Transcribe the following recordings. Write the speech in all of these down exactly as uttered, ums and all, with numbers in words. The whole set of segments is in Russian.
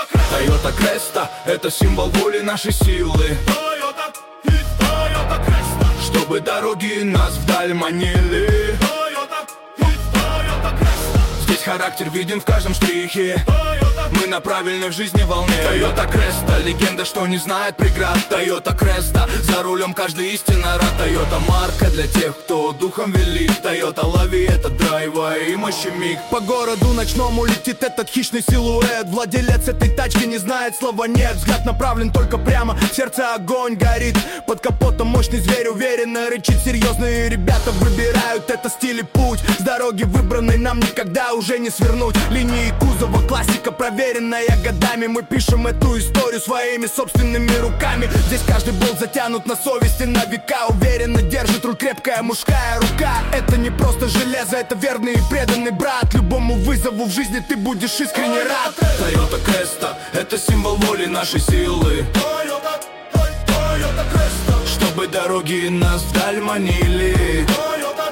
Toyota Cresta — это символ воли нашей силы. Toyota и Toyota Cresta, чтобы дороги нас вдаль манили. Toyota и Toyota Cresta, здесь характер виден в каждом штрихе. Toyota, мы на правильной в жизни волне. Toyota Cresta — легенда, что не знает преград. Toyota Cresta — за рулем каждый истинно рад. Toyota — марка для тех, кто духом велик. Toyota, лови этот драйва и мощи миг. По городу ночному летит этот хищный силуэт. Владелец этой тачки не знает слова нет. Взгляд направлен только прямо, в сердце огонь горит. Под капотом мощный зверь уверенно рычит. Серьезные ребята выбирают это стиль и путь. С дороги выбранной нам никогда уже не свернуть. Линии кузова классика, проверенная годами. Мы пишем эту историю своими собственными руками. Здесь каждый болт затянут на совести на века. Уверенно держит руль крепкая мужская рука. Это не просто железо, это верный и преданный брат. Любому вызову в жизни ты будешь искренне рад. Toyota Cresta — это символ воли нашей силы. Toyota, Toyota Cresta, чтобы дороги нас вдаль манили. Toyota,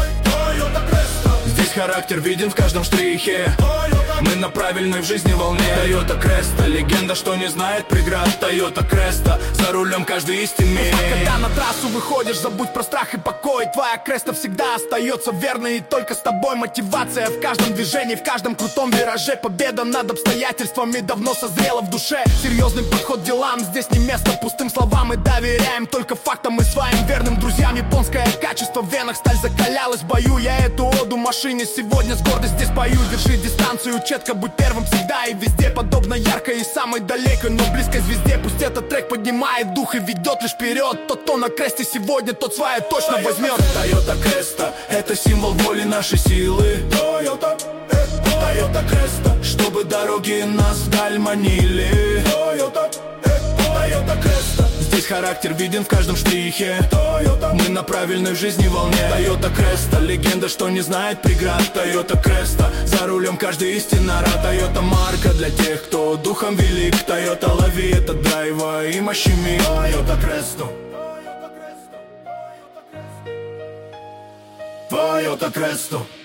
Toyota Cresta, здесь характер виден в каждом штрихе. Toyota, мы на правильной в жизни волне. Toyota Cresta — легенда, что не знает преград. Toyota Cresta — за рулем каждый истинный. Когда на трассу выходишь, забудь про страх и покой. Твоя Креста всегда остается верной, и только с тобой мотивация в каждом движении, в каждом крутом вираже. Победа над обстоятельствами давно созрела в душе. Серьезный подход к делам, здесь не место пустым словам. Мы доверяем только фактам и своим верным друзьям. Японское качество в венах, сталь закалялась в бою. Я эту оду машине сегодня с гордостью здесь пою. Держи дистанцию четко, будь первым всегда и везде. Подобно яркой и самой далекой, но близкой звезде. Пусть этот трек поднимает дух и ведет лишь вперед. Тот, кто на кресте сегодня, тот свое точно возьмет. Toyota Cresta — это символ воли нашей силы. Toyota, Toyota Cresta, чтобы дороги нас вдаль манили. Toyota, Toyota Cresta, здесь характер виден в каждом штрихе. Toyota, мы на правильной в жизни волне. Toyota Cresta — легенда, что не знает преград. Toyota Cresta — за рулем каждый истинно рад. Toyota — марка для тех, кто духом велик. Toyota, лови этот драйва и мощи миг. Toyota Cresta, Toyota Cresta, Toyota Cresta.